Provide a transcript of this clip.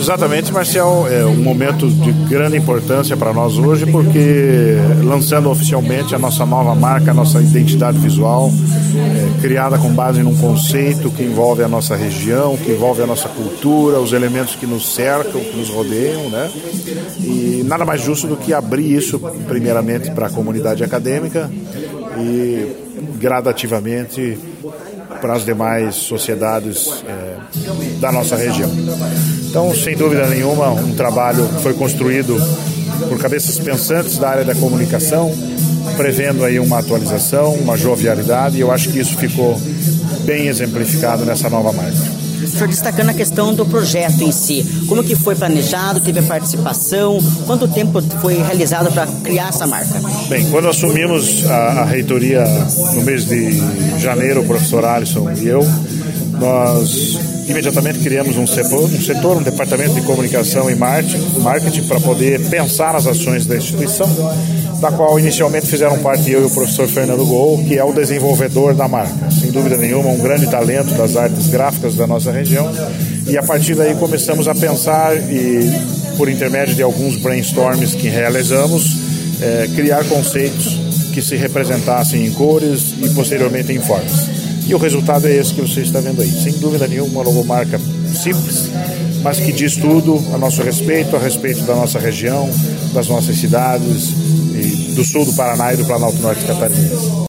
Exatamente, Marcial, é um momento de grande importância para nós hoje, porque lançando oficialmente a nossa nova marca, a nossa identidade visual, criada com base num conceito que envolve a nossa região, que envolve a nossa cultura, os elementos que nos cercam, que nos rodeiam, né? E nada mais justo do que abrir isso primeiramente para a comunidade acadêmica e gradativamente para as demais sociedades da nossa região. Então, sem dúvida nenhuma, um trabalho que foi construído por cabeças pensantes da área da comunicação, prevendo aí uma atualização, uma jovialidade, e eu acho que isso ficou bem exemplificado nessa nova marca. O senhor destacando a questão do projeto em si, como que foi planejado, teve a participação, quanto tempo foi realizado para criar essa marca? Bem, quando assumimos a reitoria no mês de janeiro, o professor Alisson e eu, nós imediatamente criamos um setor, um departamento de comunicação e marketing para poder pensar nas ações da instituição, da qual inicialmente fizeram parte eu e o professor Fernando Gol, que é o desenvolvedor da marca. Sem dúvida nenhuma, um grande talento das artes gráficas da nossa região. E a partir daí começamos a pensar e, por intermédio de alguns brainstorms que realizamos, criar conceitos que se representassem em cores e posteriormente em formas. E o resultado é esse que você está vendo aí. Sem dúvida nenhuma, uma logomarca simples, mas que diz tudo a nosso respeito, a respeito da nossa região, das nossas cidades, e do sul do Paraná e do Planalto Norte Catarinense.